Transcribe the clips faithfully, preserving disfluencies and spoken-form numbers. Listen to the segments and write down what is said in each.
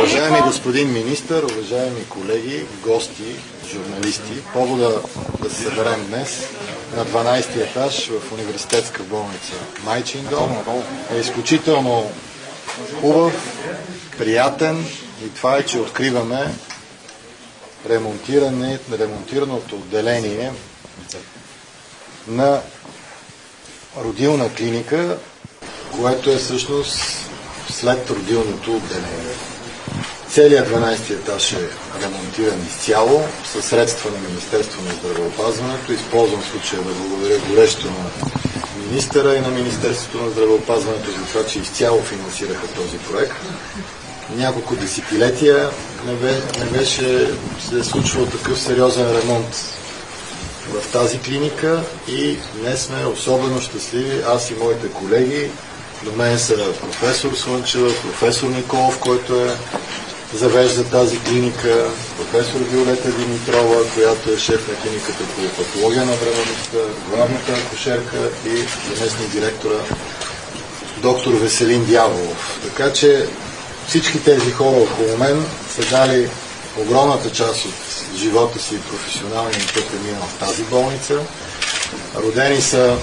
Уважаеми господин министър, уважаеми колеги, гости, журналисти, повода да се съберем днес на дванадесети етаж в университетска болница Майчин дом е изключително хубав, приятен и това е, че откриваме ремонтиране, ремонтираното отделение на родилна клиника, което е всъщност след родилното отделение. Целият дванадесети етаж е ремонтиран изцяло със средства на Министерство на здравеопазването. Използвам случая да благодаря горещо на министъра и на Министерството на здравеопазването за това, че изцяло финансираха този проект. Няколко десетилетия не, бе, не беше се е случвал такъв сериозен ремонт в тази клиника и днес сме особено щастливи, аз и моите колеги. До мен са професор Слънчева, професор Николов, който е завежда тази клиника, професор Виолета Димитрова, която е шеф на клиниката по патология на бременността, главната акушерка и заместник директора доктор Веселин Дяволов. Така че всички тези хора около мен са дали огромната част от живота си и професионалния път е минал в тази болница. Родени са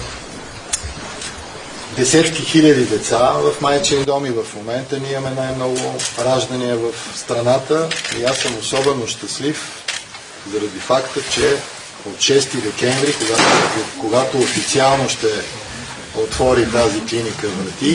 десетки хиляди деца в Майчин дом и в момента ние имаме най-много раждания в страната и аз съм особено щастлив заради факта, че от шести декември, когато, когато официално ще отвори тази клиника врати,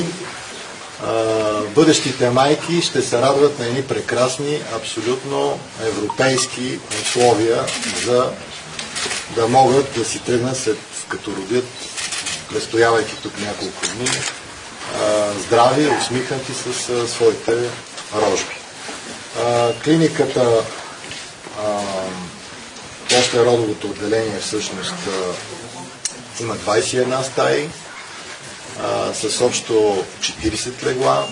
бъдещите майки ще се радват на едни прекрасни, абсолютно европейски условия, за да могат да си тръгнат след като родят, престоявайки тук няколко дни, здрави, усмихнати с а, своите рожби. А, клиниката, а, после родовото отделение всъщност а, има двадесет и една стаи, а, с общо четиридесет легла.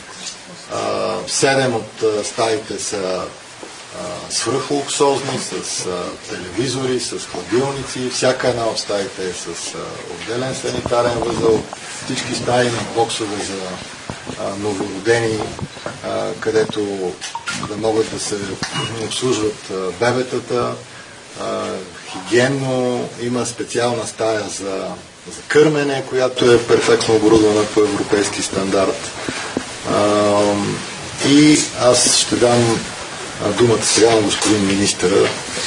А, седем от а, стаите са свръхлуксозни, с а, телевизори, с хладилници. Всяка една от стаите е с а, отделен санитарен възел. Всички стаи на боксове за а, новородени, а, където да могат да се обслужват а, бебетата. А, хигиенно има специална стая за, за кърмене, която е перфектно оборудвана по европейски стандарт. А, и аз ще дам думата сега на господин министъра,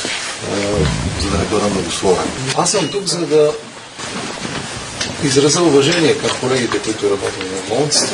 за да не бъда многословен. Аз съм тук, за да изразя уважение към колегите, които работят в болницата.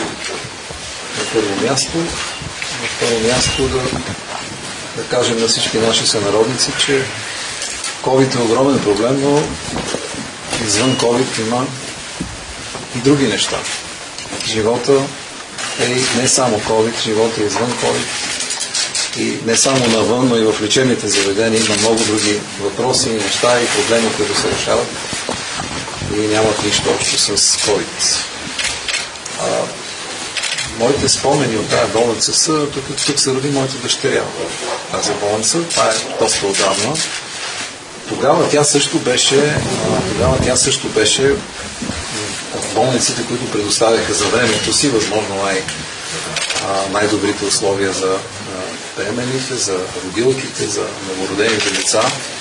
На първо място, на второ място да, да кажем на всички наши сънародници, че COVID е огромен проблем, но извън COVID има и други неща. Живота е не само COVID, живота е извън COVID. И не само навън, но и в лечебните заведения има много други въпроси, неща и проблеми, които се решават и нямат нищо общо с COVID. А, моите спомени от тази болница са, тук, тук се роди моята дъщеря в тази болница. Това е доста отдавна. Тогава тя също беше, тогава тя също беше от болниците, които предоставяха за времето си възможно най- най-добрите условия за бременните, за родилките, за новородените деца.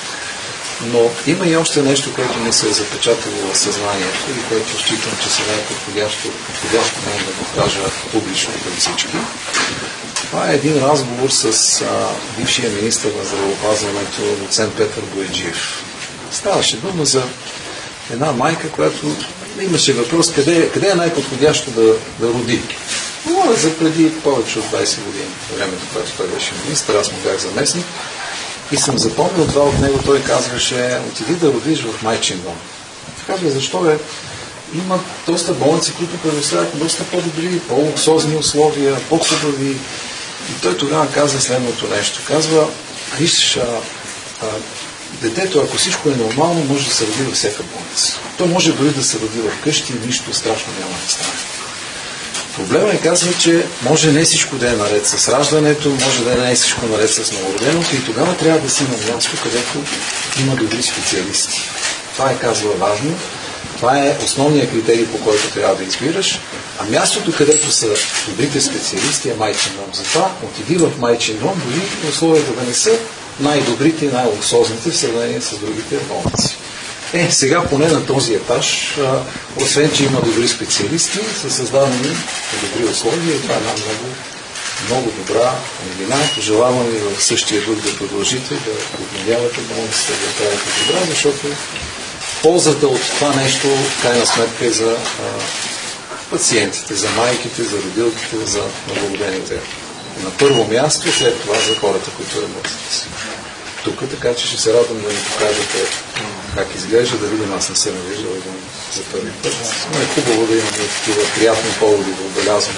Но има и още нещо, което ми се е запечатало в съзнанието и което считам, че сега е подходящо, подходящо да го кажа публично към всички. Това е един разговор с а, бившия министър на здравеопазването доцент Петър Бояджиев. Ставаше дума за една майка, която имаше въпрос къде, къде е най-подходящо да, да роди. Говоря за преди повече от двадесет години, времето, когато той беше министър, аз му бях заместник и съм запомнил това от него. Той казваше: отиди да родиш в Майчин дом. Казва: защо бе? Има доста болници, които предоставят доста по-добри, по-луксозни условия, по-хубави. И той тогава казва следното нещо. Казва: виж, а, а, детето, ако всичко е нормално, може да се роди във всяка болница. То може дори да се роди в къщи и нищо страшно няма да стане. Проблема е, казва, че може не всичко да е наред с раждането, може да е не всичко наред с новороденото и тогава трябва да си на място, където има добри специалисти. Това е, казва, важно. Това е основният критерий, по който трябва да избираш. А мястото, където са добрите специалисти, е майчин дом. Затова отиди в майчин дом, дори условията да не са най-добрите и най-луксозните в сравнение с другите болници. Е, сега поне на този етаж, а, освен че има добри специалисти, са създадени добри условия и това е една много, много добра новина. Пожелавам ви в същия дух да продължите, да обновявате болницата, да правите добра, защото ползата от това нещо, в крайна сметка, е за а, пациентите, за майките, за родилките, за новородените. На първо място, след това за хората, които работят тук, така че ще се радвам да ни покажете как изглежда, да видим, аз не съм виждал един за първи път. Но е хубаво да имаме такива приятни поводи да отбелязваме,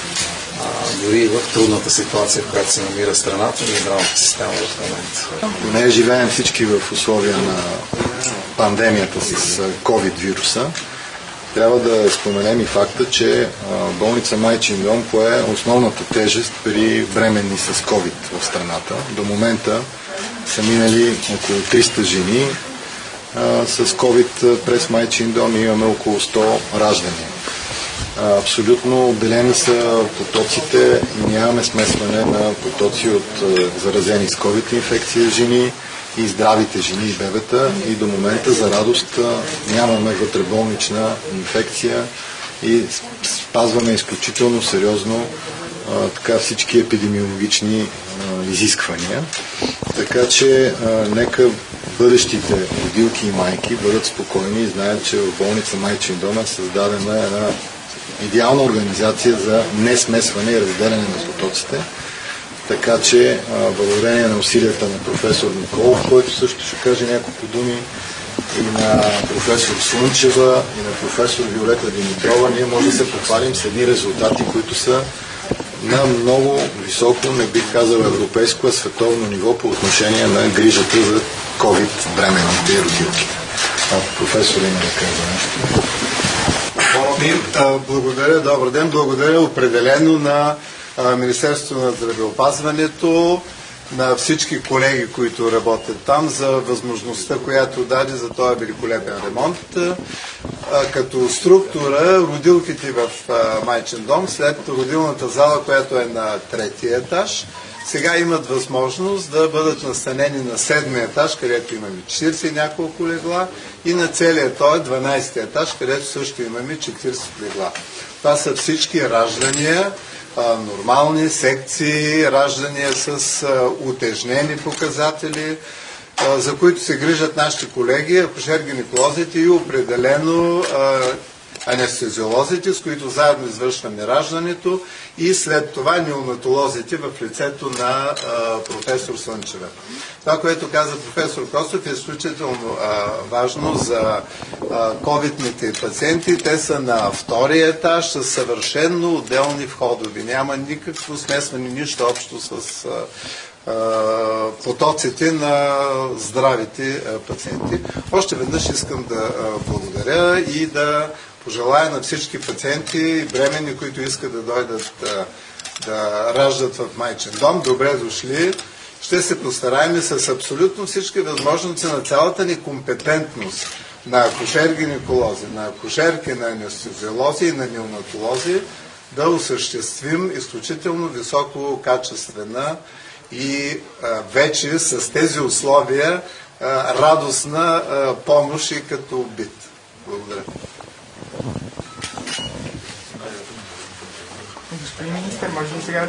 дори и в трудната ситуация, в която се намира страната и здравната система в момента. Поне живеем всички в условия на пандемията с ковид-вируса. Трябва да споменем и факта, че болница Майчин дом пое основната тежест при бременни с ковид в страната. До момента са минали около триста жени а, с ковид през Майчин дом и имаме около сто раждания. А, абсолютно отделени са потоците и нямаме смесване на потоци от а, заразени с ковид инфекция жени и здравите жени и бебета, и до момента за радост а, нямаме вътреболнична инфекция и спазваме изключително сериозно а, така всички епидемиологични а, изисквания. Така че а, нека бъдещите родилки и майки бъдат спокойни и знаят, че в болница Майчин дом е създадена една идеална организация за несмесване и разделяне на потоците. Така че а, благодарение на усилията на професор Николов, който също ще каже няколко думи, и на професор Слънчева, и на професор Виолета Димитрова, ние може да се похвалим с едни резултати, които са на много високо, не бих казал европейско, а световно ниво по отношение на грижата за ковид бременните и родилки. А професор има да казва нещо. Благодаря, добър ден. Благодаря определено на Министерството на здравеопазването, на всички колеги, които работят там, за възможността, която даде за този великолепен ремонт. Като структура, родилките в Майчин дом, след родилната зала, която е на третия етаж, сега имат възможност да бъдат настанени на седмия етаж, където имаме четиридесет и няколко легла, и на целия той дванадесети етаж, където също имаме четиридесет легла. Това са всички раждания, нормални секции, раждания с утежнени показатели, за които се грижат нашите колеги, акушер-гинеколозите и определено анестезиолозите, с които заедно извършваме раждането, и след това неонатолозите в лицето на а, професор Слънчева. Това, което каза професор Костов, е изключително а, важно за а, ковидните пациенти. Те са на втория етаж с съвършенно отделни входове. Няма никакво смесване, нищо общо с а, а, потоците на здравите а, пациенти. Още веднъж искам да а, благодаря и да пожелая на всички пациенти и бременни, които искат да дойдат да, да раждат в Майчин дом. Добре дошли. Ще се постараем с абсолютно всички възможности на цялата ни компетентност на акушер-гинеколози, на акушерки, на анестезиолози и на неонатолози да осъществим изключително високо качествена и а, вече с тези условия а, радостна а, помощ и като бит. Благодаря. Господин министър, може ли сега?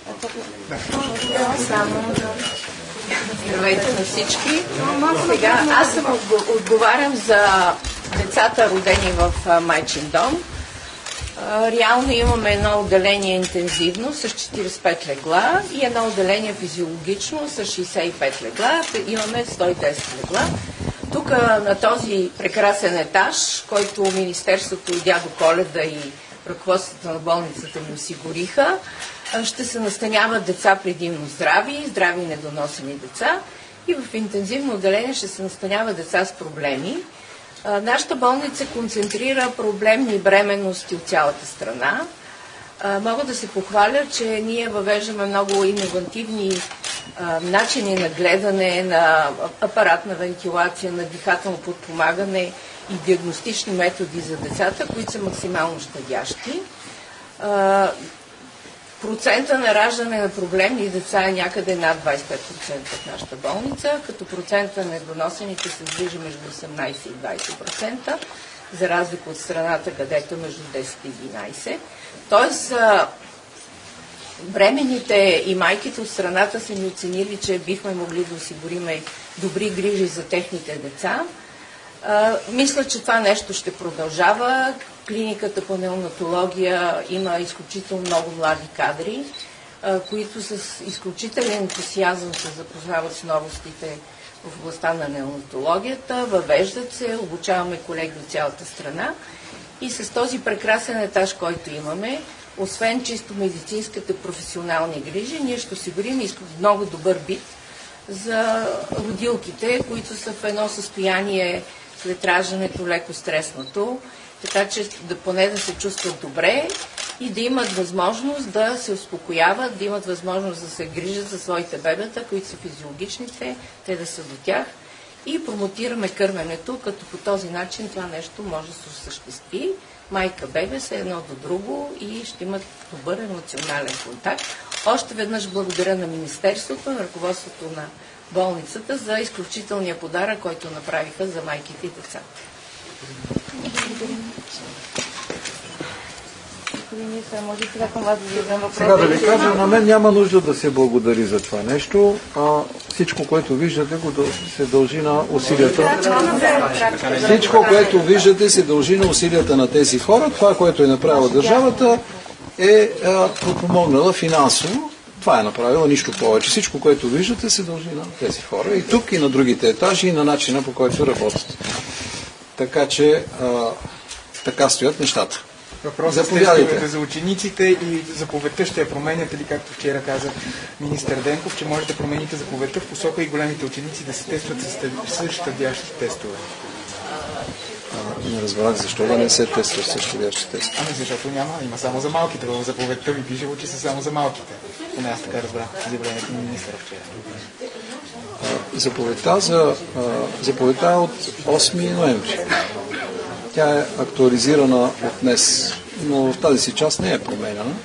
Само здравейте на всички. Сега аз съм отговарям за децата, родени в Майчин дом. Реално имаме едно отделение интензивно с четиридесет и пет легла и едно отделение физиологично с шейсет и пет легла. Имаме сто и десет легла. Тук на този прекрасен етаж, който Министерството и дядо Коледа и ръководството на болницата ни осигуриха, ще се настаняват деца предимно здрави, здрави и недоносени деца, и в интензивно отделение ще се настаняват деца с проблеми. Нашата болница концентрира проблемни бременности от цялата страна. Мога да се похваля, че ние въвеждаме много иновативни начини на гледане, на апаратна вентилация, на дихателно подпомагане и диагностични методи за децата, които са максимално щадящи. Процента на раждане на проблемни деца е някъде над двадесет и пет процента в нашата болница, като процента на недоносените се движи между осемнадесет и двадесет процента, за разлика от страната, където е между десет и единадесет. Тоест, бременните и майките от страната са ни оценили, че бихме могли да осигурим добри грижи за техните деца. Мисля, че това нещо ще продължава. Клиниката по неонатология има изключително много млади кадри, които с изключителен ентусиазъм се запознават с новостите в областта на неонатологията, въвеждат се, обучаваме колеги от цялата страна и с този прекрасен етаж, който имаме, освен чисто медицинските професионални грижи, ние ще осигурим много добър бит за родилките, които са в едно състояние след раждането леко стреснато, така че да поне да се чувстват добре и да имат възможност да се успокояват, да имат възможност да се грижат за своите бебета, които са физиологичните, те да са до тях. И промотираме кърменето, като по този начин това нещо може да се осъществи. Майка-бебе са едно до друго и ще имат добър емоционален контакт. Още веднъж благодаря на Министерството, на ръководството на болницата за изключителния подарък, който направиха за майките и децата. Сега да ви кажа, на мен няма нужда да се благодари за това нещо. А, всичко, което виждате, го се дължи на усилията. Всичко, което виждате, се дължи на усилията на тези хора. Това, което е направила държавата, е подпомогнала финансово. Това е направила, нищо повече. Всичко, което виждате, се дължи на тези хора. И тук, и на другите етажи, и на начина, по който работят. Така че, а, така стоят нещата. Въпросът е за учениците и заповедта ще я променяте ли, както вчера каза министър Денков, че можете да промените заповедта в посока и големите ученици да се тестват с щадящи тестове? А, не разбрах защо да не се тестват с щадящи тестове. Ами защото няма, има само за малките. В заповедта ви пише, че са само за малките. Поне аз така разбрах заявлението на министъра вчера. Заповедта за заповедта е от осми ноември. Тя е актуализирана от днес, но в тази си част не е променена.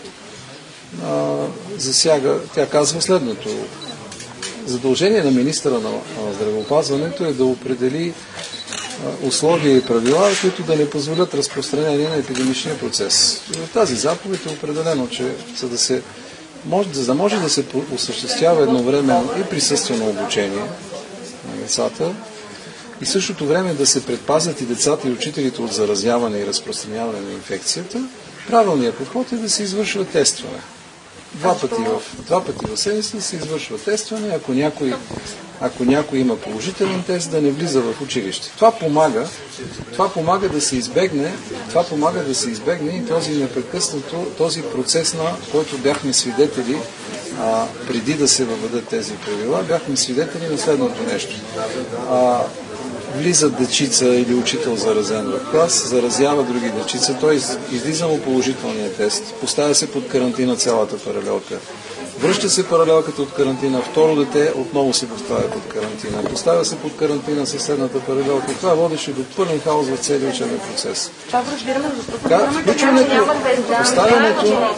Засяга, тя казва следното. Задължение на министъра на здравеопазването е да определи условия и правила, които да не позволят разпространение на епидемичния процес. В тази заповед е определено, че за да се може, за да може да се осъществява едновременно и присъствено обучение на децата, и в същото време да се предпазят и децата и учителите от заразяване и разпространяване на инфекцията, правилният подход е да се извършва тестване. Два пъти в, два пъти в седмицата се извършва тестване, ако някой, ако някой има положителен тест, да не влиза в училище. Това помага, това помага да се избегне, това помага да се избегне и този непрекъснато, този процес, на който бяхме свидетели а, преди да се въведат тези правила, бяхме свидетели на следното нещо. А, влизат дечица или учител заразен в клас, заразява други дечица, той излиза му положителния тест, поставя се под карантина цялата паралелка. Връща се паралелката от карантина, второ дете отново се поставя под карантина, поставя се под карантина съседната паралелка. Това водеше до пълен хаос в целия учебен процес. Това разбираме, защото включването, поставянето,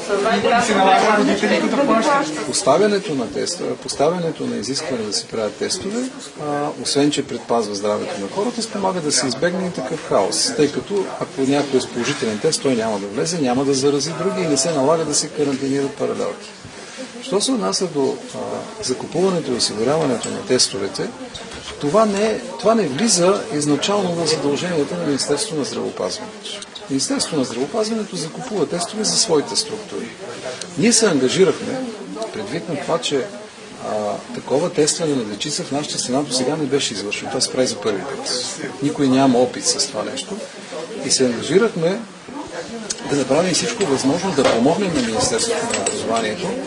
поставянето на тестове, поставянето на изискване да се правят тестове, а, освен че предпазва здравето на хората, спомага да се избегне и такъв хаос, тъй като ако някой е с положителен тест, той няма да влезе, няма да зарази други и не се налага да се карантинират паралелки. Що се отнася до а, закупуването и осигуряването на тестовете, това не, това не влиза изначално в задълженията на Министерството на здравеопазването. Министерството на здравеопазването закупува тестове за своите структури. Ние се ангажирахме, предвид на това, че а, такова тестване на дечица в нашата страна до сега не беше извършено. Това се прави за първи път. Никой няма опит с това нещо. И се ангажирахме да направим всичко възможно да помогнем на Министерството на образованието,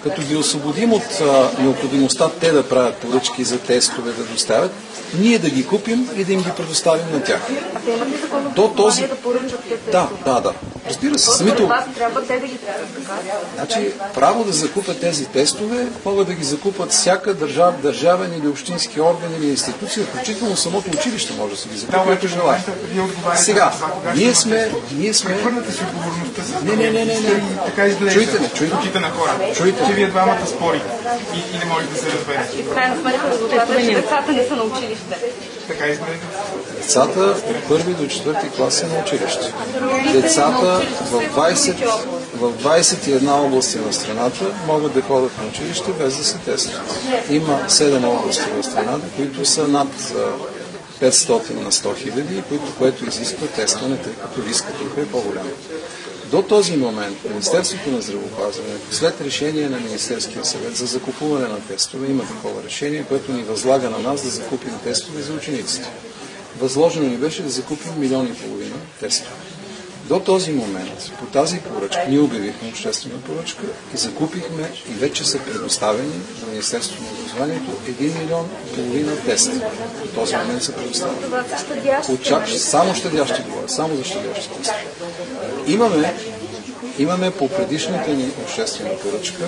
като ги освободим от а, необходимостта те да правят поръчки за тестове, да доставят, ние да ги купим и да им ги предоставим на тях. А те имат ли законно До този... да поръчат те тестове? Да, да, да. Разбира се, самите... Това трябва те да ги правят, така? Значи, право да закупят тези тестове могат да ги закупат всяка държав, държавен или общински орган или институция, включително самото училище може да се ги закупи, ако желая. Сега, ние сме... Ние сме... Прехвърляте си отговорността за Не, не, не, не, не. така изглежда. Чуйте ме, чуйте. Очите на хората. Чуйте. Че вие двамата спорите и, и не можете да се разберете. И в крайна сметка резултатът е, че децата не са на училище. Така изглежда. Децата от първи до четвърти клас са на училище. Децата в двайсет, в двайсет и една области на страната могат да ходят на училище без да се тестват. Има седем области в страната, които са над петстотин на сто хиляди, което изисква тестване, тъй като риска тук е по-голям. До този момент Министерството на здравеопазването, след решение на Министерския съвет за закупуване на тестове, има такова решение, което ни възлага на нас да закупим тестове за учениците. Възложено ни беше да закупим милион и половина тестове. До този момент, по тази поръчка, ние обявихме обществена поръчка и закупихме и вече са предоставени на Министерството на образованието един милион и половина теста. До този момент са предоставени. Очак, само щадящи говоря, само за щадящи тестове. Имаме, имаме по предишната ни обществена поръчка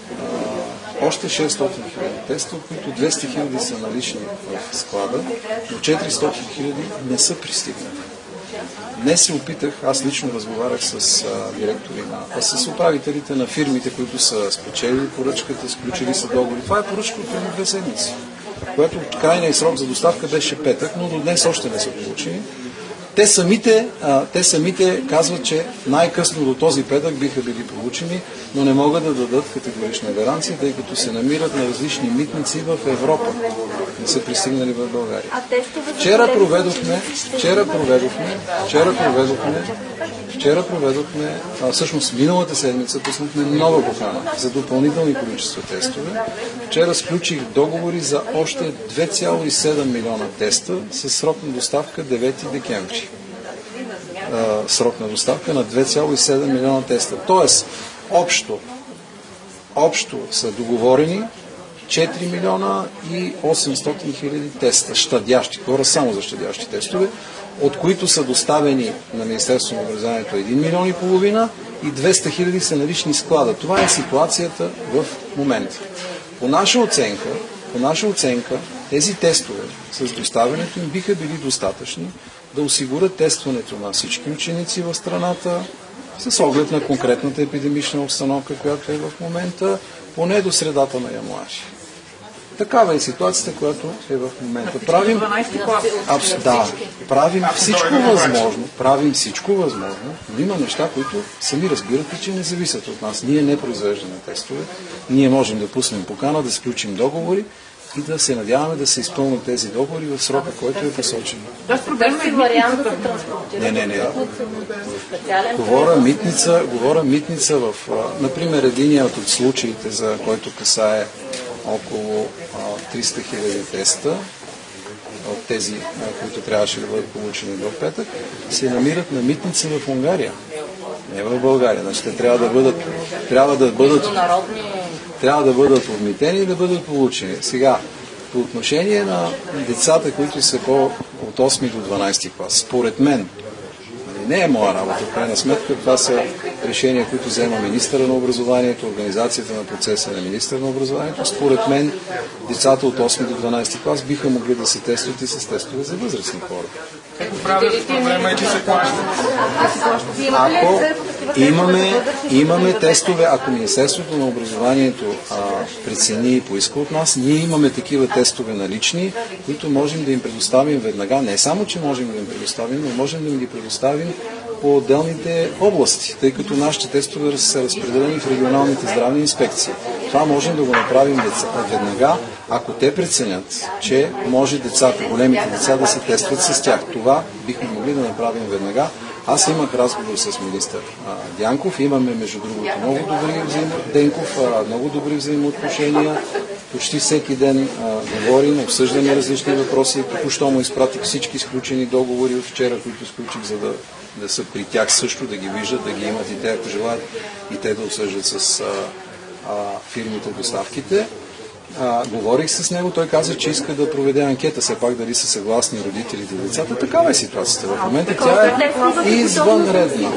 а, още шестстотин хиляди теста, от които двеста хиляди са налични в склада, но четиристотин хиляди не са пристигнали. Днес се опитах, аз лично разговарях с а, директори на, с управителите на фирмите, които са спечелили поръчката, сключили са договори. Това е поръчка от преди две седмици, което крайният срок за доставка беше петък, но до днес още не са получени. Те самите, а, те самите казват, че най-късно до този петък биха били получени, но не могат да дадат категорична гаранция, тъй като се намират на различни митници в Европа. Не са пристигнали в България. Вчера проведохме, вчера проведохме, вчера проведохме, вчера проведохме, а, всъщност миналата седмица пуснахме нова покана за допълнителни количества тестове. Вчера сключих договори за още две цяло и седем милиона теста с срок на доставка девети декември. А, срок на доставка на две цяло и седем милиона теста. Тоест, общо, общо са договорени четири милиона и осемстотин хиляди теста, щадящи, хора само за щадящи тестове, от които са доставени на Министерството на образованието един милион и половина и двеста хиляди са налични склада. Това е ситуацията в момента. По наша оценка, по наша оценка, тези тестове с доставянето им биха били достатъчни да осигурят тестването на всички ученици в страната с оглед на конкретната епидемична обстановка, която е в момента, поне до средата на януари. Такава е ситуацията, която е в момента. Правим, абс, да, правим всичко възможно, правим всичко възможно, но има неща, които сами разбирате, че не зависят от нас. Ние не произвеждаме тестове, ние можем да пуснем покана, да сключим договори и да се надяваме да се изпълнят тези договори в срока, който е посочен. Не, не, не. Говоря митница, говоря митница в, например, единият от случаите, за който касае около а, триста хиляди теста от тези, а, които трябваше да бъдат получени до петък, се намират на митница в Унгария, не в България. Значи те трябва да бъдат, трябва да бъдат, трябва да бъдат отмитени и да бъдат получени. Сега, по отношение на децата, които са по от осми до дванайсети клас, според мен, не е моя работа, в крайна сметка, това са решения, които взема министъра на образованието, организацията на процеса на министъра на образованието. Според мен, децата от осми до дванайсети клас биха могли да се тестват и с тестове за възрастни хора. Проблема е, че се плаща. Ако имаме, имаме тестове, ако Министерството на образованието а, прецени и поиска от нас, ние имаме такива тестове налични, които можем да им предоставим веднага. Не само, че можем да им предоставим, но можем да им ги предоставим по отделните области, тъй като нашите тестове са разпределени в регионалните здравни инспекции. Това можем да го направим веднага, ако те преценят, че може децата, големите деца да се тестват с тях. Това бихме могли да направим веднага. Аз имах разговор с министър а, Дянков, имаме между другото много добри взаимо... Денков, а, много добри взаимоотношения. Почти всеки ден а, говорим, обсъждаме различни въпроси. Току-що му изпратих всички сключени договори от вчера, които сключих, за да, да са при тях също, да ги виждат, да ги имат и те, ако желаят, и те да обсъждат с а, а, фирмите, доставките. А, говорих с него, той каза, че иска да проведе анкета, все пак дали са съгласни родителите и децата. Такава е ситуацията. В момента тя е извънредна.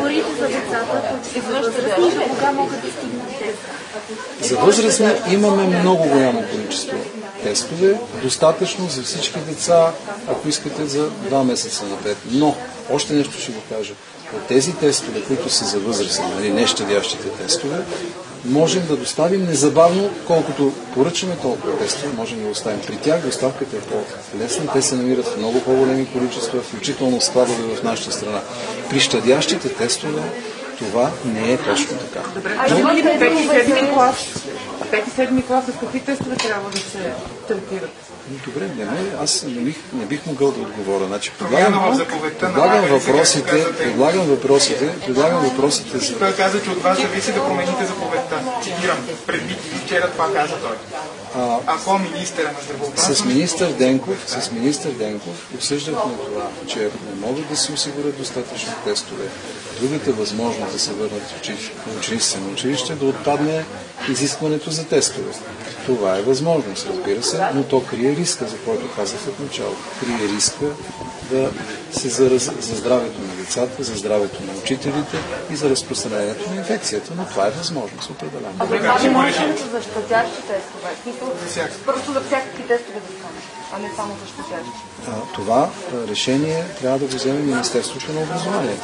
За възрастни имаме много голямо количество тестове, достатъчно за всички деца, ако искате, за два месеца напред. Но, още нещо ще го кажа. От тези тестове, които са за възрастни, нали, не щадящите тестове, можем да доставим незабавно, колкото поръчаме толкова тестове, можем да оставим. При тях доставката е по-лесна, те се намират в много по-големи количества, включително складове в нашата страна. При щадящите тестове това не е точно така. Добре, а има ли пети седми клас? Пети седми клас с какви тестове трябва да се третират? Добре, не, аз не бих, не бих могъл да отговоря. Значи, предлагам, предлагам въпросите, предлагам въпросите, предлагам въпросите за... Той каза, че от вас зависи да промените заповедта. Цитирам, предвид вчера това каза той. А, Ако министъра на здравеопазването... С министър Денков, с министър Денков обсъждахме това, че ако не могат да се осигурят достатъчно тестове, другата възможност да се върнат учениците на училище, да отпадне изискването за тестове. Това е възможност, разбира се, но то крие риска, за който казах в началото. Крие риска да се зарази за здравето на децата, за здравето на учителите и за разпространението на инфекцията, но това е възможност, определено. А това не може за щадящи тестове? Просто за всякакви тестове да стане, а не само за щадящи. Това решение трябва да го вземе Министерството на образованието.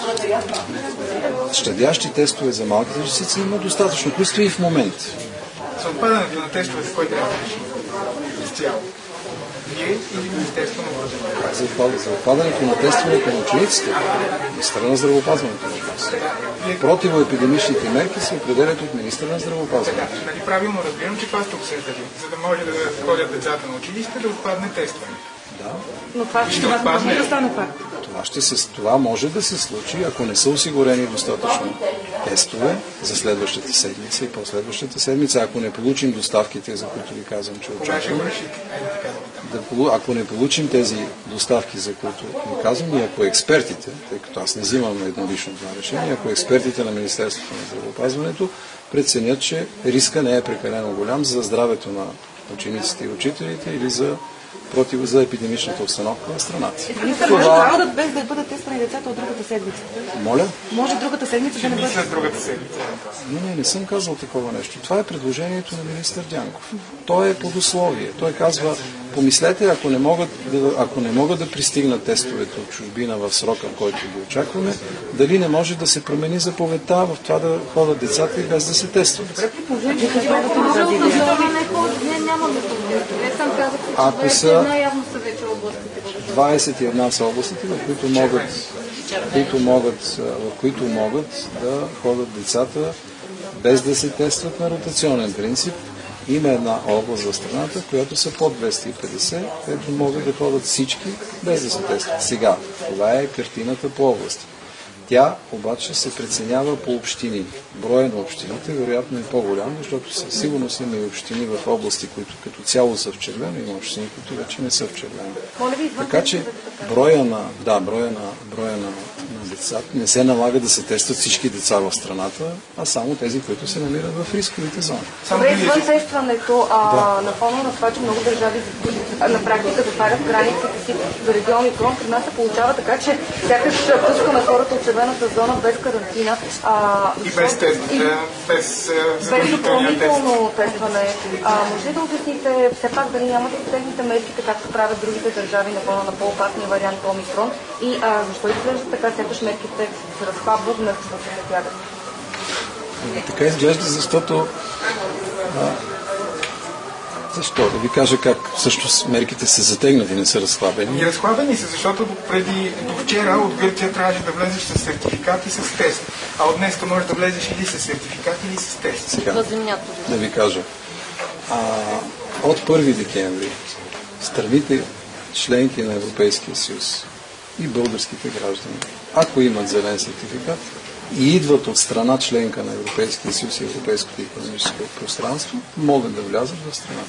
Щадящи тестове за малките дечица има достатъчно, които и в момента. За отпадането на тестовете, кой трябва да реши? Изцяло. Вие или Министерство на образованието? За отпадането на тестовете на учениците, министъра на здравеопазването. Противоепидемичните мерки се определят от министъра на здравеопазването. Да, нали правилно разбирам, че това сте обсъждали, за да може да ходят децата на училище, да отпадне тестване. Да. Но това ще възможно да стане факт. Това, ще се, това може да се случи, ако не са осигурени достатъчно тестове за следващата седмица и последващата седмица, ако не получим доставките, за които ви казвам, че очакваме. Да, ако не получим тези доставки, за които ви казвам, и ако експертите, тъй като аз не взимам еднолично това решение, ако експертите на Министерството на здравеопазването преценят, че риска не е прекалено голям за здравето на учениците и учителите или за против за епидемичната обстановка на страната. Това... Може да бъдат без да бъдат тествани децата от другата седмица. Моля? Може другата седмица да не бъдат. След другата седмица. Не, не, не съм казал такова нещо. Това е предложението на министър Дянков. Той е под условие. Той казва, помислете, ако не могат да, ако не могат да пристигнат тестовете от чужбина в срока, в който ги очакваме, дали не може да се промени заповедта в това да ходят децата и без да се тестват. Добре, при положение, че това може да няма да ако са двадесет и една са областите, в които могат, които могат, в които могат да ходят децата без да се тестват на ротационен принцип. Има една област в страната, която са под двеста и петдесет, където могат да ходят всички без да се тестват. Сега, това е картината по области. Тя обаче се преценява по общини. Броя на общините вероятно е по-голям, защото със сигурност има и общини в области, които като цяло са в червено, има общини, които вече не са в червено. Така че броя на, да, броя на, броя на, на децата не се налага да се тестват всички деца в страната, а само тези, които се намират в рисковите зони. Добре, извън тестването, а, на фона на това, че много държави на практика затварят границите си за региони фронт, при нас се получава така, че сякаш пускаме хората от червената зона без карантина. А, и без тестване, без, без допълнително тестване. А, може ли да обясните все пак дали няма да протегните мерките, както правят другите държави на фона на по-опасния вариант Омикрон? И а, защо изглежда така, сякаш мерките се разхлабват, вместо да се натягат? Така изглежда, защото а, защо? Да ви кажа как всъщност мерките са затегнати, не са разхлабени. И разхлабени са, защото преди до вчера от Гърция трябваше да влезеш с сертификат и с тест. А от днес можеш да влезеш или с сертификат, или с тест. Сега, да ви кажа. А, от първи декември страните членки на Европейския съюз и българските граждани, ако имат зелен сертификат и идват от страна членка на Европейския съюз и Европейското икономическо пространство, могат да влязат в страната.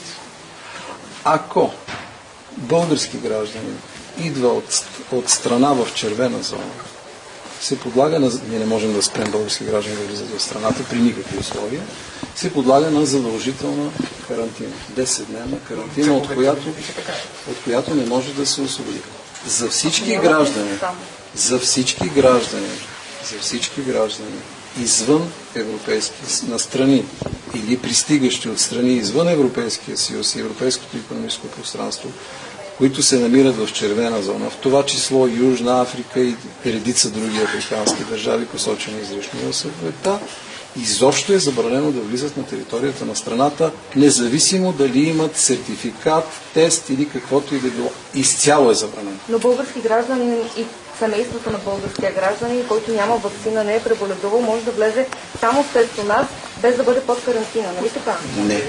Ако български граждани идва от, от страна в червена зона се подлага на... Ние не можем да спрем български граждани да влизат в страната при никакви условия. Се подлага на задължителна карантина. десетдневна карантина, от която, от която не може да се освободи. За всички граждани, за всички граждани, за всички граждани извън европейски, на страни или пристигащи от страни извън Европейския съюз и Европейското икономическо пространство, които се намират в червена зона, в това число Южна Африка и редица други африкански държави, посочени изрично в съвета, изобщо е забранено да влизат на територията на страната, независимо дали имат сертификат, тест или каквото и да било. Изцяло е забранено. Но български граждани и семейството на българския гражданин, който няма вакцина, не е преболедувал, може да влезе само след нас, без да бъде под карантина, нали така? Не.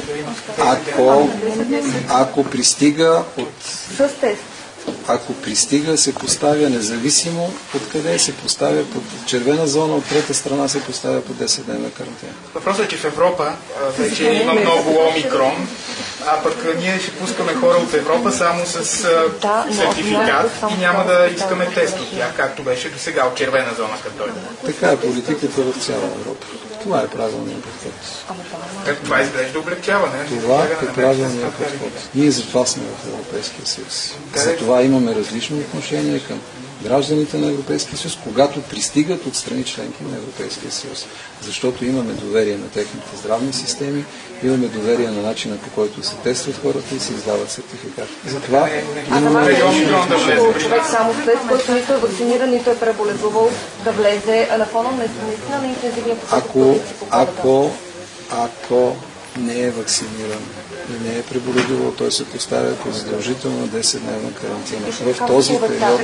Ако, ако пристига от... С тест. Ако пристига, се поставя независимо от къде се поставя под червена зона, от трета страна се поставя под десетдневна карантина. Въпросът е, че в Европа вече има много омикрон, а пък ние ще пускаме хора от Европа само с да, сертификат и няма да искаме тест от тях, както беше до сега от червена зона като дойде. Така е политиката в цяла Европа. Това е правилният подход. Как това изглежда облегчаване? Това е правилният подход. Ние затова сме в Европейския съюз. Затова имаме различно отношение към гражданите на Европейския съюз, когато пристигат от страни членки на Европейския съюз. Защото имаме доверие на техните здравни системи, имаме доверие на начина, по който се тестват хората и се издават сертификати. Затова имаме различно отношение. Човек само след който нито е вакциниран, нито е преболедувал да влезе на фона наистина на интензивния процес. Ако, ако, ако не е вакциниран и не е преболедувал, той се поставя под задължителна десетдневна карантина. В този период,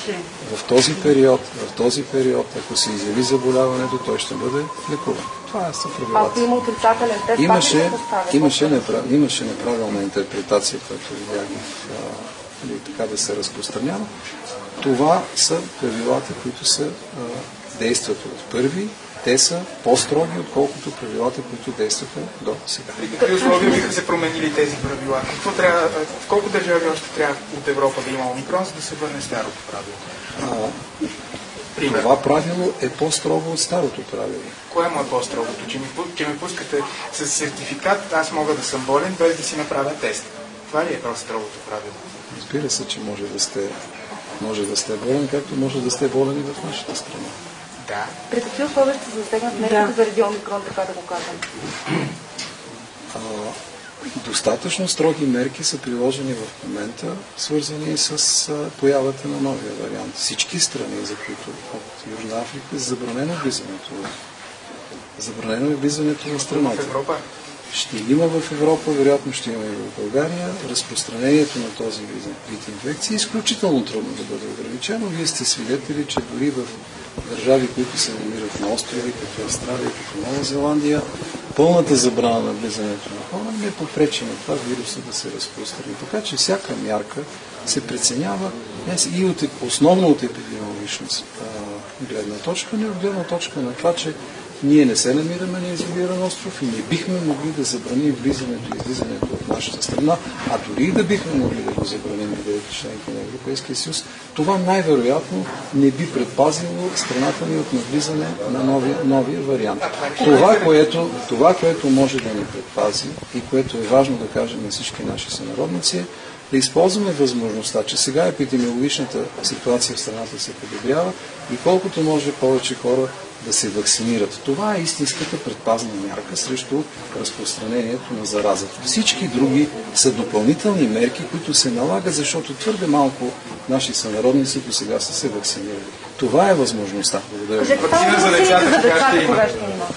в този период, в този период, ако се изяви заболяването, той ще бъде лекуван. Това са правилата. Ако има отрицателен тест, имаше, имаше, неправ... имаше неправилна интерпретация, която видях в, така да се разпространява. Това са правилата, които са а, действат от първи. Те са по-строги, отколкото правилата, които действаха до сега. При какви условия биха се променили тези правила? Какво трябва, в колко държави още трябва от Европа да има омикрон, за да се върне старото правило? А, това правило е по-строго от старото правило. Кое му е по-строгото? Че ми, че ме пускате с сертификат, аз мога да съм болен, без да си направя тест. Това ли е по-строгото правило? Разбира се, че може да сте, може да сте болен, както може да сте болен и в нашата страна. Да. При какви условия ще се засегнат мерките да. заради омикрон, така да го казвам? А, достатъчно строги мерки са приложени в момента, свързани с а, появата на новия вариант. Всички страни, за които от Южна Африка, е забранено влизането. Забранено е влизането в страната. В Европа? Ще има в Европа, вероятно ще има и в България. Разпространението на този вид инфекции е изключително трудно да бъде ограничено. Вие сте свидетели, че дори в държави, които се намират на острови, като Австралия, като Нова Зеландия, пълната забрана на влизането на хора не попречи на това вируса да се разпространи. Така че всяка мярка се преценява и от, основно от епидемиологична гледна точка, не от гледна точка на това, че ние не се намираме на изолиран остров и не бихме могли да забраним влизането и излизането от нашата страна, а дори и да бихме могли да го забраним държавите членки на Европейския съюз, това най-вероятно не би предпазило страната ни от навлизане на новия, новия вариант. Това което, това, което може да ни предпази и което е важно да кажем на всички наши сънародници, да използваме възможността, че сега епидемиологичната ситуация в страната се подобрява и колкото може повече хора да се вакцинират. Това е истинската предпазна мярка срещу разпространението на заразата. Всички други са допълнителни мерки, които се налагат, защото твърде малко наши сънародници до сега са се вакцинирали. Това е възможността. Благодаря ви. Вакцина за децата сега ще има.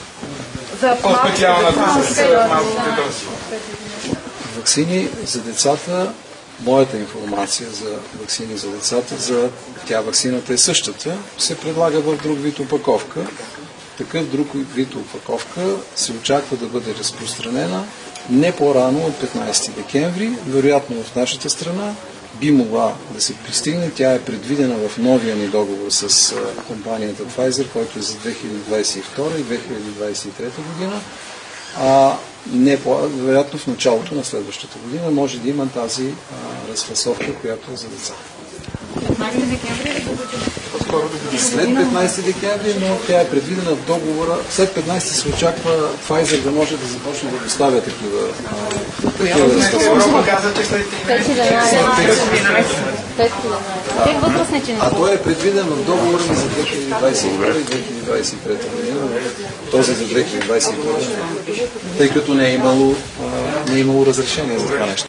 По-специалната за малките дози. Вакцини за децата, моята информация за вакцини за децата, за тя вакцината е същата, се предлага в друг вид опаковка. Такъв друг вид опаковка се очаква да бъде разпространена не по-рано от петнайсети декември. Вероятно в нашата страна би могла да се пристигне. Тя е предвидена в новия ни договор с компанията Pfizer, който е за две хиляди двайсет и втора и две хиляди двайсет и трета година. А не по, вероятно в началото на следващата година може да има тази а, разфасовка, която е за деца. петнайсети декември скоро до година. След петнайсети декември, но тя е предвидена в договора. След петнайсети се очаква Pfizer да може да започне да доставя такива Европа каза, че след Как възрастните не А той е предвиден в договора ни за две хиляди двайсет и първа и две хиляди двайсет и трета година, този за две хиляди двайсет и първа, тъй като не е имало, не е имало разрешение за това нещо.